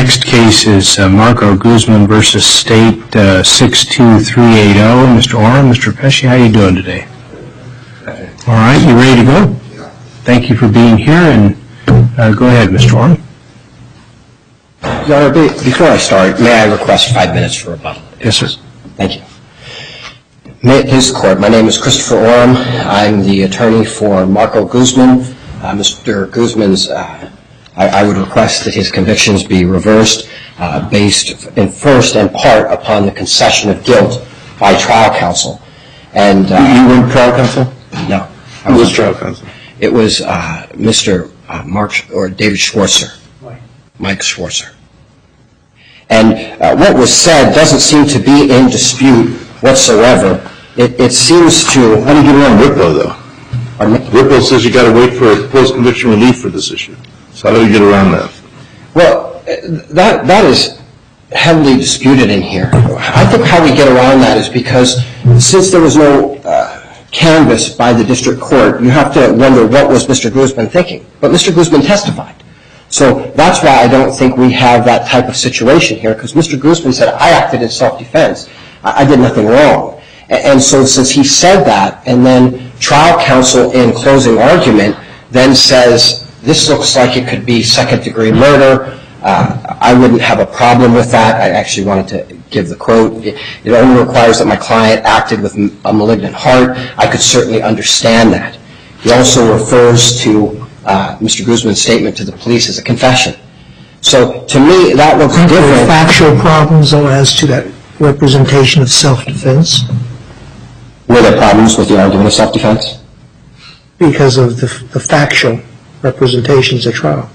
next case is Marco Guzman v. State 62380. Mr. Oram, Mr. Pesci, how are you doing today? All right, you ready to go? Thank you for being here, and go ahead, Mr. Oram. Your Honor, before I start, may I request 5 minutes for rebuttal? Yes, sir. Thank you. May it please the Court, my name is Christopher Oram. I'm the attorney for Marco Guzman. Mr. Guzman's, I would request that his convictions be reversed based in first and part upon the concession of guilt by trial counsel. And you weren't trial counsel? No. Who was trial counsel? It was Mr. David Schwarzer. Mike Schwarzer. And what was said doesn't seem to be in dispute whatsoever. It seems to... How do you get around RIPO, though? Pardon me? RIPO says you got to wait for post-conviction relief for this issue. So how do you get around that? Well, that is heavily disputed in here. I think how we get around that is because since there was no canvass by the district court, you have to wonder what was Mr. Guzman thinking. But Mr. Guzman testified. So that's why I don't think we have that type of situation here, because Mr. Guzman said, I acted in self-defense. I did nothing wrong. And so since he said that, and then trial counsel in closing argument then says, this looks like it could be second-degree murder, I wouldn't have a problem with that. I actually wanted to give the quote. It only requires that my client acted with a malignant heart. I could certainly understand that. He also refers to Mr. Guzman's statement to the police as a confession. So to me, that looks different. Are there factual problems, though, as to that representation of self-defense? Were there problems with the argument of self-defense? Because of the factual representations at trial.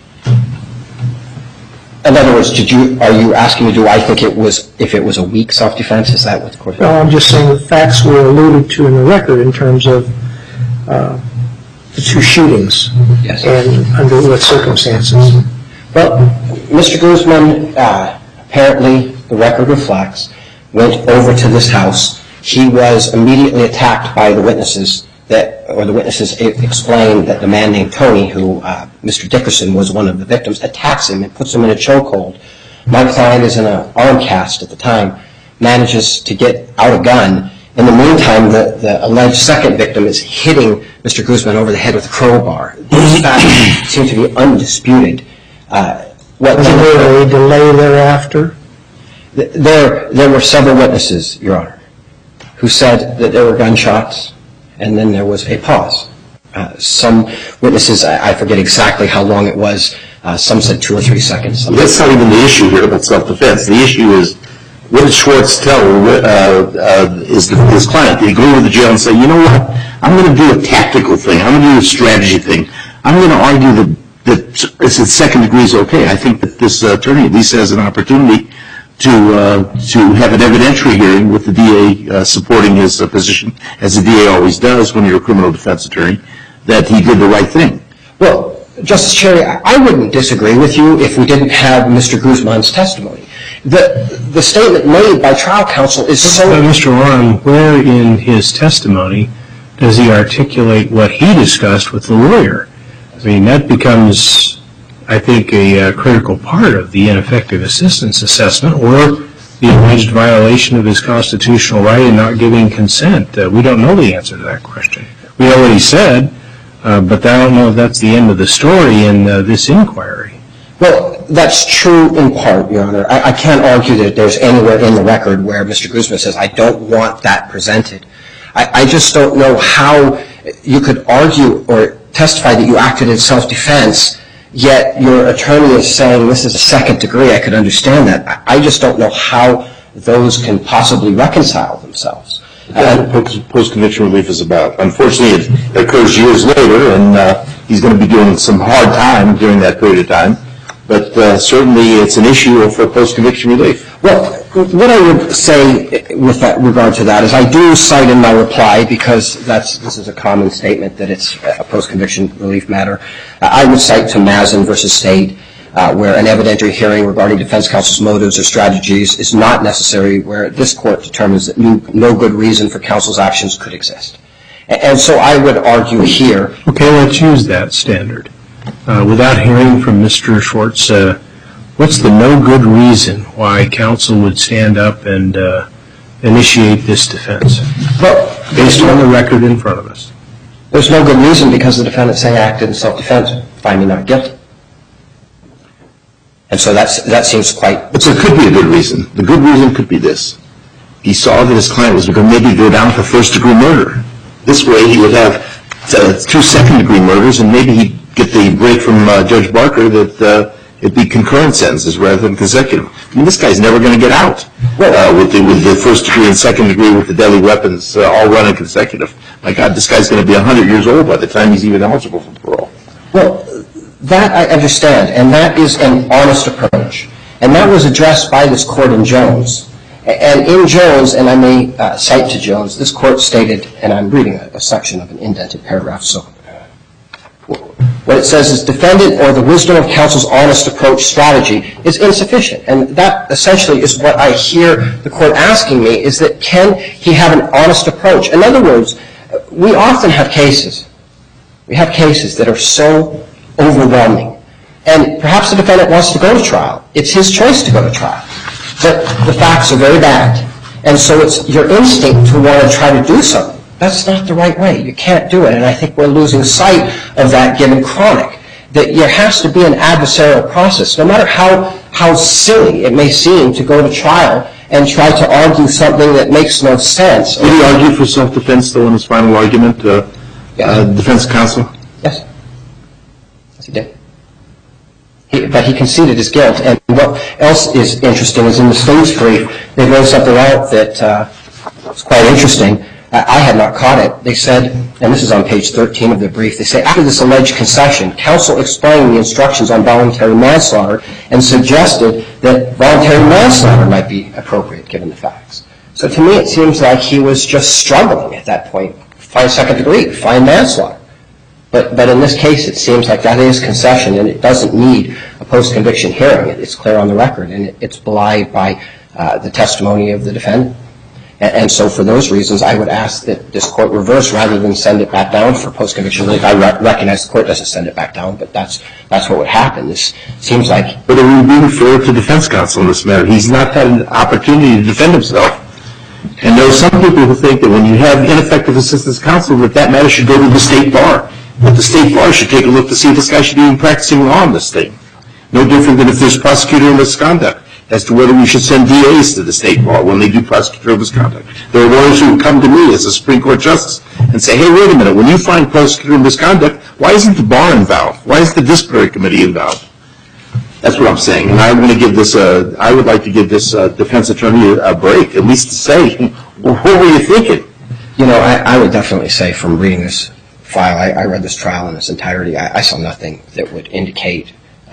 In other words, are you asking me, do I think if it was a weak self-defense? Is that what the court said? No, I'm just saying the facts were alluded to in the record in terms of the two shootings. Yes. And under what circumstances. Well, Mr. Guzman, apparently, the record reflects, went over to this house. He was immediately attacked by the witnesses, the witnesses explained that the man named Tony, who Mr. Dickerson was one of the victims, attacks him and puts him in a chokehold. My client is in an arm cast at the time, manages to get out a gun. In the meantime, the alleged second victim is hitting Mr. Guzman over the head with a crowbar. These facts seem to be undisputed. Was there a delay thereafter? There were several witnesses, Your Honor, who said that there were gunshots, and then there was a pause. Some witnesses, I forget exactly how long it was, some said 2 or 3 seconds. That's not even the issue here about self-defense. The issue is, what did Schwartz tell his client? Did he go over to the jail and say, you know what, I'm going to do a tactical thing, I'm going to do a strategy thing, I'm going to argue that it's second degree is okay. I think that this attorney at least has an opportunity to have an evidentiary hearing with the DA supporting his position, as the DA always does when you're a criminal defense attorney, that he did the right thing. Well, Justice Cherry, I wouldn't disagree with you if we didn't have Mr. Guzman's testimony. The statement made by trial counsel is so... Mr. Oram, where in his testimony does he articulate what he discussed with the lawyer? I mean, that becomes, I think, a critical part of the ineffective assistance assessment, or the alleged violation of his constitutional right in not giving consent. We don't know the answer to that question. We know what he said, but I don't know if that's the end of the story in this inquiry. Well, that's true in part, Your Honor. I can't argue that there's anywhere in the record where Mr. Guzman says, I don't want that presented. I just don't know how you could argue or testify that you acted in self-defense, yet your attorney is saying this is a second degree. I could understand that. I just don't know how those can possibly reconcile themselves. That's what post-conviction relief is about. Unfortunately, it occurs years later, and he's going to be doing some hard time during that period of time. But certainly it's an issue for post-conviction relief. Well, what I would say with regard to that is I do cite in my reply, because this is a common statement that it's a post-conviction relief matter. I would cite to Mazin v. State, where an evidentiary hearing regarding defense counsel's motives or strategies is not necessary, where this court determines that no good reason for counsel's actions could exist. And so I would argue here... Okay, let's use that standard. Without hearing from Mr. Schwartz, What's the no good reason why counsel would stand up and initiate this defense, based on the record in front of us? There's no good reason because the defendant saying acted in self-defense, find me not guilty. And so that seems quite... But there could be a good reason. The good reason could be this. He saw that his client was going to maybe go down for first-degree murder. This way he would have 2 second-degree murders, and maybe he'd get the break from Judge Barker that it'd be concurrent sentences rather than consecutive. I mean, this guy's never going to get out with the first degree and second degree with the deadly weapons all running consecutive. My God, this guy's going to be 100 years old by the time he's even eligible for parole. Well, that I understand, and that is an honest approach. And that was addressed by this court in Jones. And in Jones, and I may cite to Jones, this court stated, and I'm reading a section of an indented paragraph, so what it says is defendant or the wisdom of counsel's honest approach strategy is insufficient. And that essentially is what I hear the court asking me, is that can he have an honest approach? In other words, we often have cases. We have cases that are so overwhelming. And perhaps the defendant wants to go to trial. It's his choice to go to trial. But the facts are very bad. And so it's your instinct to want to try to do something. That's not the right way. You can't do it. And I think we're losing sight of that given chronic. That there has to be an adversarial process. No matter how silly it may seem to go to trial and try to argue something that makes no sense. Did he argue for self-defense, though, in his final argument, defense counsel? Yes. Yes, he did. But he conceded his guilt. And what else is interesting is in the state's brief, they wrote something out that was quite interesting. I had not caught it. They said, and this is on page 13 of the brief, they say, after this alleged concession, counsel explained the instructions on voluntary manslaughter and suggested that voluntary manslaughter might be appropriate given the facts. So to me, it seems like he was just struggling at that point. Find second degree, find manslaughter. But in this case, it seems like that is concession, and it doesn't need a post-conviction hearing. It's clear on the record, and it's belied by the testimony of the defendant. And so for those reasons, I would ask that this court reverse rather than send it back down for post-conviction relief. I recognize the court doesn't send it back down, but that's what would happen. This seems like... But it would be fair to defense counsel in this matter. He's not had an opportunity to defend himself. And there are some people who think that when you have ineffective assistance counsel, that matter should go to the state bar. That the state bar should take a look to see if this guy should be even practicing law in this state. No different than if there's prosecutor misconduct as to whether we should send DAs to the state bar when they do prosecutorial misconduct. There are lawyers who come to me as a Supreme Court justice and say, hey, wait a minute, when you find prosecutorial misconduct, why isn't the bar involved? Why is the disciplinary committee involved? That's what I'm saying. And I'm going to give this I would like to give this defense attorney a break, at least to say, well, what were you thinking? You know, I would definitely say from reading this file, I read this trial in its entirety, I saw nothing that would indicate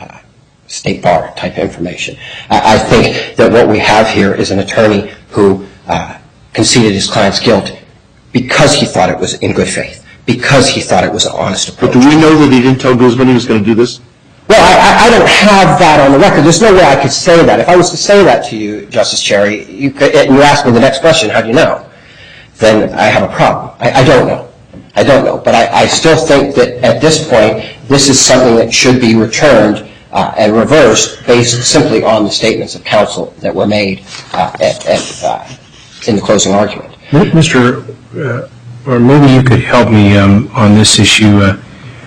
state bar type information. I think that what we have here is an attorney who conceded his client's guilt because he thought it was in good faith, because he thought it was an honest approach. But do we know that he didn't tell Guzman he was going to do this? Well, I don't have that on the record. There's no way I could say that. If I was to say that to you, Justice Cherry, and you ask me the next question, how do you know? Then I have a problem. I don't know. I don't know. But I still think that at this point, this is something that should be returned and reversed based simply on the statements of counsel that were made in the closing argument. Mr. Or maybe you could help me on this issue.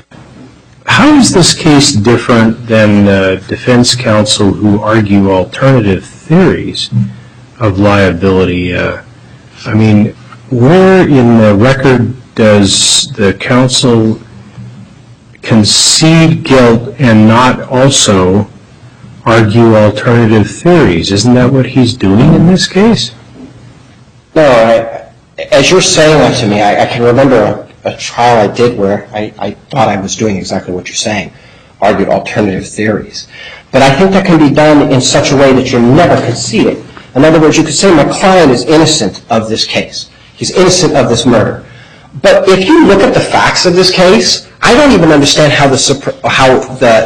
How is this case different than defense counsel who argue alternative theories of liability? I mean, where in the record does the counsel concede guilt and not also argue alternative theories? Isn't that what he's doing in this case? No, as you're saying that to me, I can remember a trial I did where I thought I was doing exactly what you're saying, argued alternative theories. But I think that can be done in such a way that you're never conceding. In other words, you could say my client is innocent of this case. He's innocent of this murder. But if you look at the facts of this case, I don't even understand how the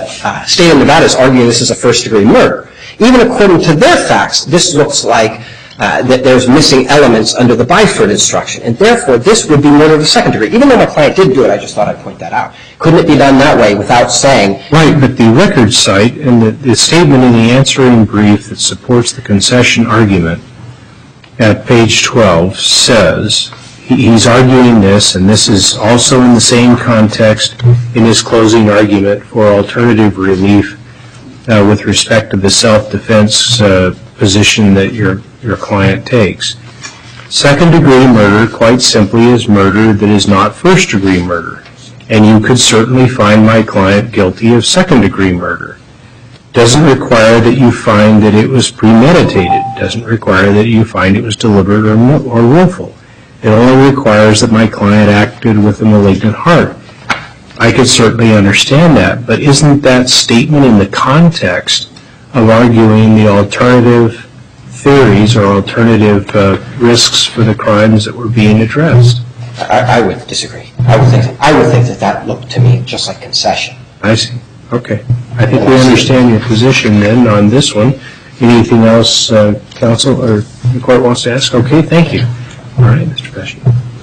state of Nevada is arguing this is a first-degree murder. Even according to their facts, this looks like that there's missing elements under the Byford instruction. And therefore, this would be murder of the second degree. Even though my client did do it, I just thought I'd point that out. Couldn't it be done that way without saying... Right, but the record cite and the statement in the answering brief that supports the concession argument at page 12 says, he's arguing this, and this is also in the same context in his closing argument for alternative relief with respect to the self-defense position that your client takes. Second-degree murder, quite simply, is murder that is not first-degree murder, and you could certainly find my client guilty of second-degree murder. Doesn't require that you find that it was premeditated. Doesn't require that you find it was deliberate or willful. It only requires that my client acted with a malignant heart. I could certainly understand that, but isn't that statement in the context of arguing the alternative theories or alternative risks for the crimes that were being addressed? I would disagree. I would think that looked to me just like concession. I see. Okay. I think we understand your position then on this one. Anything else, counsel or the court wants to ask? Okay, thank you. All right, Mr. Pesci.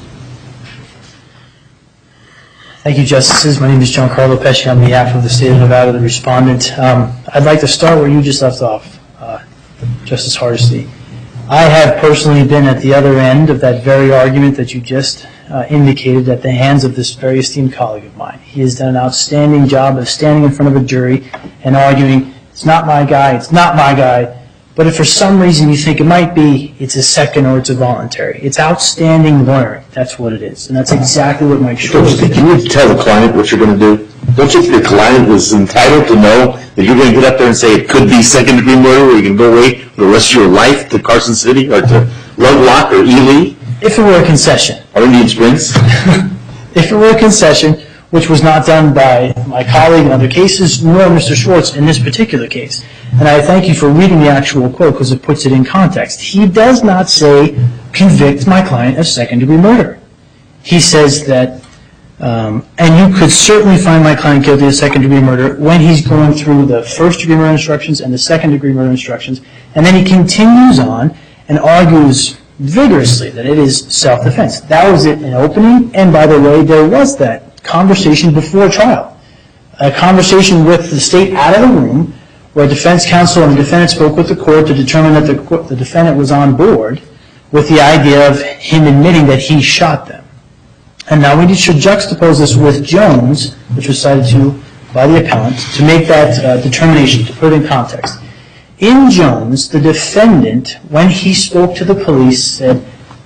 Thank you, Justices. My name is John Carlo Pesci on behalf of the State of Nevada, the respondent. I'd like to start where you just left off, Justice Hardesty. I have personally been at the other end of that very argument that you just indicated at the hands of this very esteemed colleague of mine. He has done an outstanding job of standing in front of a jury and arguing, it's not my guy, it's not my guy. But if for some reason you think it might be, it's a second or it's a voluntary. It's outstanding lawyering. That's what it is. And that's exactly what Mike Schwartz did. Can you tell the client what you're going to do? Don't you think the client was entitled to know that you're going to get up there and say it could be second-degree murder or you can go away for the rest of your life to Carson City or to Lovelock or Ely? If it were a concession. Or Indian Springs? If it were a concession, which was not done by my colleague in other cases, nor Mr. Schwartz in this particular case. And I thank you for reading the actual quote because it puts it in context. He does not say, convict my client of second-degree murder. He says that, and you could certainly find my client guilty of second-degree murder when he's going through the first-degree murder instructions and the second-degree murder instructions. And then he continues on and argues vigorously that it is self-defense. That was it in opening. And by the way, there was that conversation before trial. A conversation with the state out of the room where defense counsel and the defendant spoke with the court to determine that the defendant was on board with the idea of him admitting that he shot them. And now we should juxtapose this with Jones, which was cited to by the appellant, to make that determination, to put it in context. In Jones, the defendant, when he spoke to the police, said,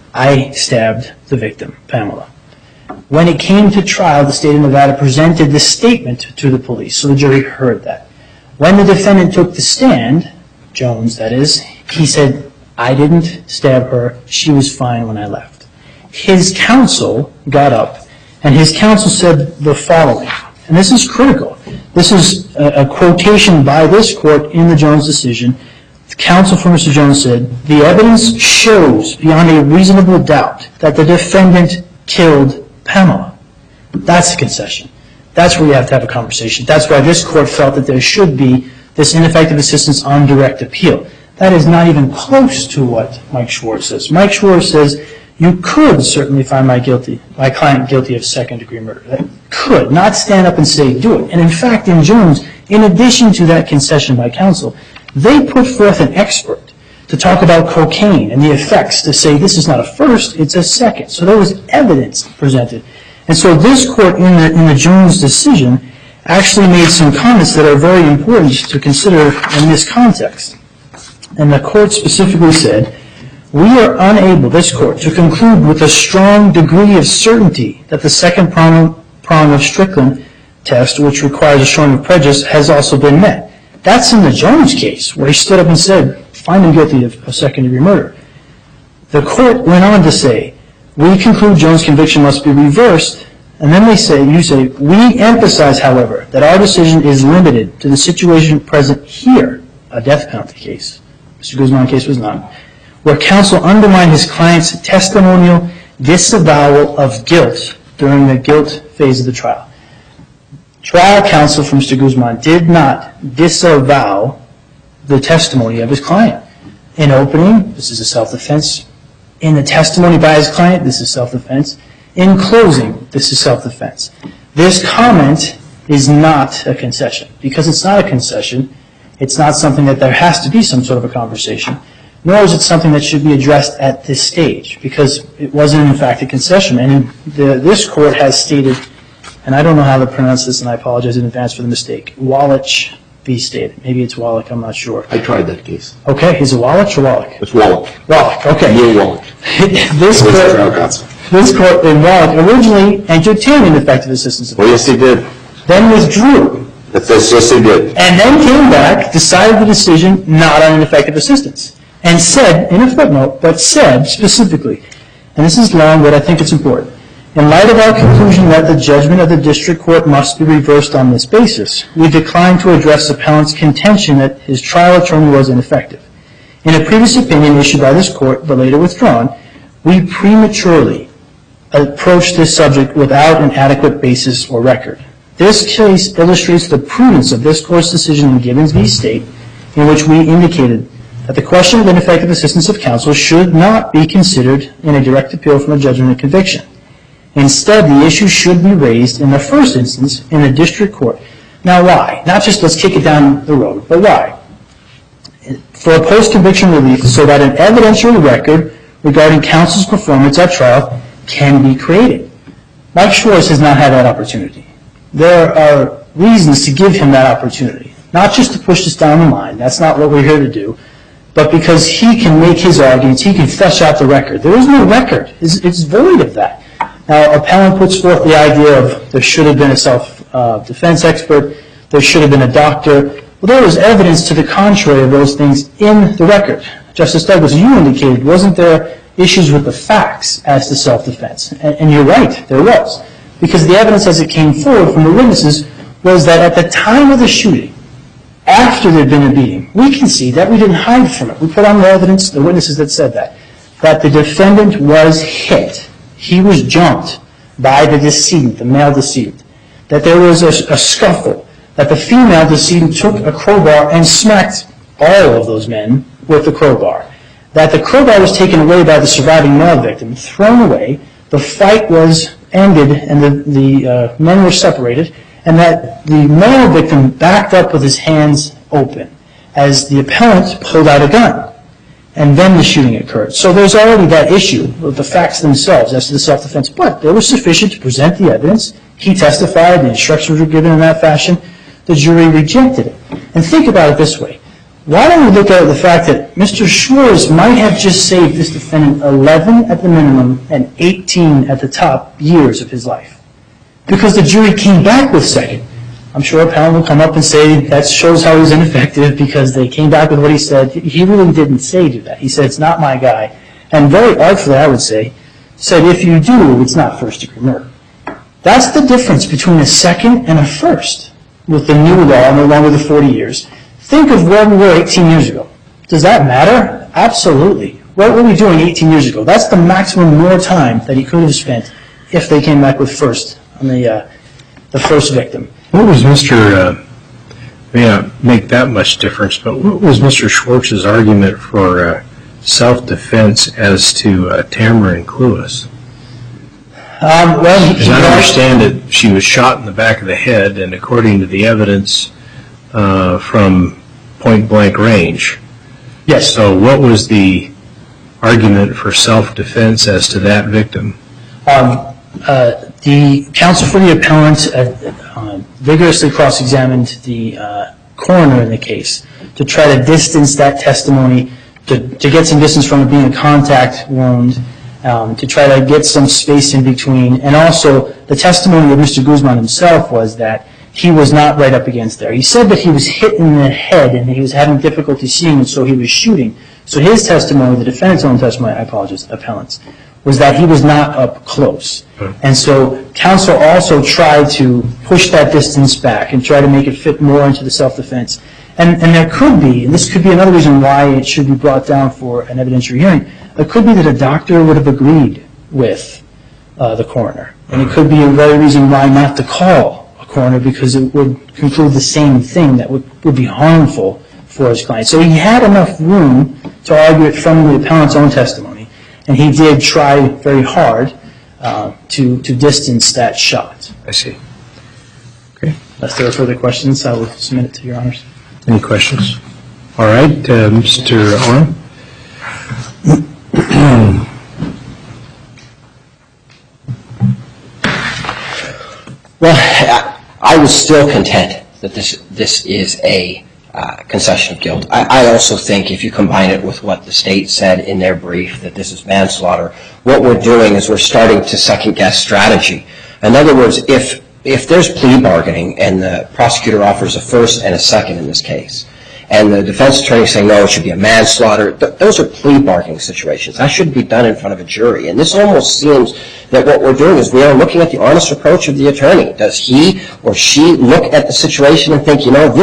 I stabbed the victim, Pamela. When it came to trial, the state of Nevada presented the statement to the police, so the jury heard that. When the defendant took the stand, Jones that is, he said, I didn't stab her, she was fine when I left. His counsel got up, and his counsel said the following, and this is critical. This is a quotation by this court in the Jones decision. The counsel for Mr. Jones said, the evidence shows beyond a reasonable doubt that the defendant killed Pamela. That's a concession. That's where you have to have a conversation. That's why this court felt that there should be this ineffective assistance on direct appeal. That is not even close to what Mike Schwartz says. Mike Schwartz says you could certainly find my client guilty of second-degree murder. That could, not stand up and say do it. And in fact, in Jones, in addition to that concession by counsel, they put forth an expert to talk about cocaine and the effects to say this is not a first, it's a second. So there was evidence presented. And so this court in the Jones decision actually made some comments that are very important to consider in this context. And the court specifically said, we are unable, this court, to conclude with a strong degree of certainty that the second prong of Strickland test, which requires a showing of prejudice, has also been met. That's in the Jones case, where he stood up and said, find him guilty of second-degree murder. The court went on to say, we conclude Jones' conviction must be reversed, and then you say, we emphasize, however, that our decision is limited to the situation present here, a death penalty case. Mr. Guzman's case was not, where counsel undermined his client's testimonial disavowal of guilt during the guilt phase of the trial. Trial counsel for Mr. Guzman did not disavow the testimony of his client. In opening, this is a self-defense. In the testimony by his client, this is self-defense. In closing, this is self-defense. This comment is not a concession. Because it's not a concession, it's not something that there has to be some sort of a conversation, nor is it something that should be addressed at this stage, because it wasn't, in fact, a concession. And this court has stated, and I don't know how to pronounce this, and I apologize in advance for the mistake, Wallach be stated. Maybe it's Wallach, I'm not sure. I tried that case. Okay, is it Wallach or Wallach? It's Wallach. Wallach, okay. Neil Wallach. This court in Wallach originally entertained ineffective assistance of Well, yes, they did. then withdrew, Yes, they did. and then came back, decided the decision not on ineffective assistance, and said, in a footnote, but said specifically, and this is long, but I think it's important, in light of our conclusion that the judgment of the district court must be reversed on this basis, we decline to address the appellant's contention that his trial attorney was ineffective. In a previous opinion issued by this court, but later withdrawn, we prematurely approached this subject without an adequate basis or record. This case illustrates the prudence of this court's decision in Gibbons v. State, in which we indicated that the question of ineffective assistance of counsel should not be considered in a direct appeal from a judgment of conviction. Instead, the issue should be raised in the first instance in the district court. Now, why? Not just let's kick it down the road, but why? For a post-conviction relief so that an evidentiary record regarding counsel's performance at trial can be created. Mike Schwartz has not had that opportunity. There are reasons to give him that opportunity, not just to push this down the line. That's not what we're here to do, but because he can make his arguments, he can flesh out the record. There is no record. It's void of that. Now, appellant puts forth the idea of there should have been a self-defense expert, there should have been a doctor. Well, there was evidence to the contrary of those things in the record. Justice Douglas, you indicated, wasn't there issues with the facts as to self-defense? And you're right, there was. Because the evidence as it came forward from the witnesses was that at the time of the shooting, after there had been a beating, we can see that we didn't hide from it. We put on the evidence, the witnesses that said that the defendant was hit. He was jumped by the decedent, the male decedent. That there was a scuffle. That the female decedent took a crowbar and smacked all of those men with the crowbar. That the crowbar was taken away by the surviving male victim, thrown away. The fight was ended and the men were separated. And that the male victim backed up with his hands open as the appellant pulled out a gun. And then the shooting occurred. So there's already that issue with the facts themselves as to the self-defense. But they were sufficient to present the evidence. He testified. The instructions were given in that fashion. The jury rejected it. And think about it this way. Why don't we look at the fact that Mr. Schwartz might have just saved this defendant 11 at the minimum and 18 at the top years of his life? Because the jury came back with second. I'm sure appellant will come up and say that shows how he was ineffective because they came back with what he said. He really didn't say do that. He said, it's not my guy. And very artfully, I would say, said, if you do, it's not first-degree murder. That's the difference between a second and a first with the new law, no longer the 40 years. Think of where we were 18 years ago. Does that matter? Absolutely. What were we doing 18 years ago? That's the maximum more time that he could have spent if they came back with first on the first victim. What was may not make that much difference, but what was Mr. Schwartz's argument for self-defense as to Tamara Cluess? As I understand it, she was shot in the back of the head, and according to the evidence from point-blank range. Yes. So what was the argument for self-defense as to that victim? The counsel for the appellant vigorously cross-examined the coroner in the case to try to distance that testimony, to get some distance from it being a contact wound, to try to get some space in between. And also, the testimony of Mr. Guzman himself was that he was not right up against there. He said that he was hit in the head and he was having difficulty seeing, and so he was shooting. So his testimony, the defendant's own testimony, I apologize, appellant's, was that he was not up close. And so counsel also tried to push that distance back and try to make it fit more into the self-defense. And there could be, and this could be another reason why it should be brought down for an evidentiary hearing, it could be that a doctor would have agreed with the coroner. And it could be a very reason why not to call a coroner, because it would conclude the same thing that would be harmful for his client. So he had enough room to argue it from the appellant's own testimony, and he did try very hard to distance that shot. I see. Okay. Unless there are further questions, I will submit it to your honors. Any questions? All right, Mr. Oram. Well, I was still content that this is a concession of guilt. I also think if you combine it with what the state said in their brief, that this is manslaughter, what we're doing is we're starting to second-guess strategy. In other words, if there's plea bargaining and the prosecutor offers a first and a second in this case, and the defense attorney saying, no, it should be a manslaughter, those are plea bargaining situations. That shouldn't be done in front of a jury. And this almost seems that what we're doing is we are looking at the honest approach of the attorney. Does he or she look at the situation and think, you know,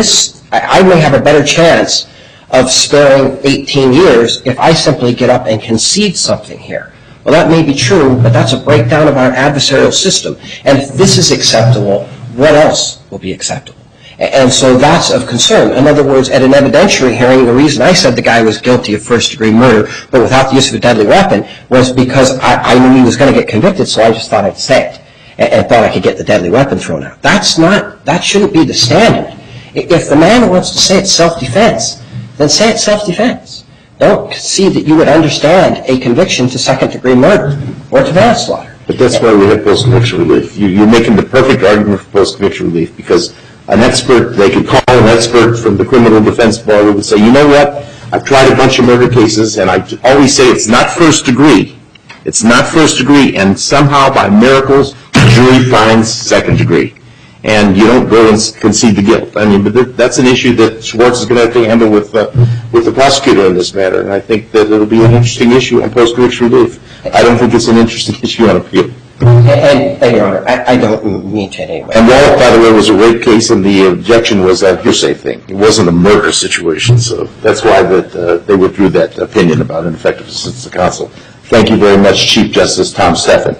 I may have a better chance of sparing 18 years if I simply get up and concede something here. Well, that may be true, but that's a breakdown of our adversarial system. And if this is acceptable, what else will be acceptable? And so that's of concern. In other words, at an evidentiary hearing, the reason I said the guy was guilty of first-degree murder, but without the use of a deadly weapon, was because I knew he was going to get convicted, so I just thought I'd say it and thought I could get the deadly weapon thrown out. That shouldn't be the standard. If the man wants to say it's self-defense, then say it's self-defense. Don't concede that you would understand a conviction to second-degree murder or to manslaughter. But that's why we have post-conviction relief. You're making the perfect argument for post-conviction relief, because an expert, they could call an expert from the criminal defense bar who would say, you know what, I've tried a bunch of murder cases, and I always say it's not first degree. It's not first degree, and somehow by miracles, the jury finds second degree. And you don't go and concede the guilt. I mean, but that's an issue that Schwartz is going to have to handle with the prosecutor in this matter, and I think that it'll be an interesting issue on post-conviction relief. I don't think it's an interesting issue on appeal. And Your Honor, I don't mean to anyway. And Wallach, by the way, was a rape case, and the objection was a hearsay thing. It wasn't a murder situation, so that's why they withdrew that opinion about ineffective assistance to counsel. Thank you very much, Chief Justice Tom Steffen.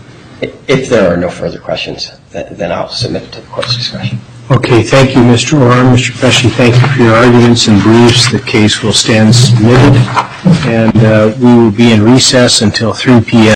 If there are no further questions, then I'll submit it to the court's discussion. Okay, thank you, Mr. Oram. Mr. Pesci, thank you for your arguments and briefs. The case will stand submitted, and we will be in recess until 3 p.m.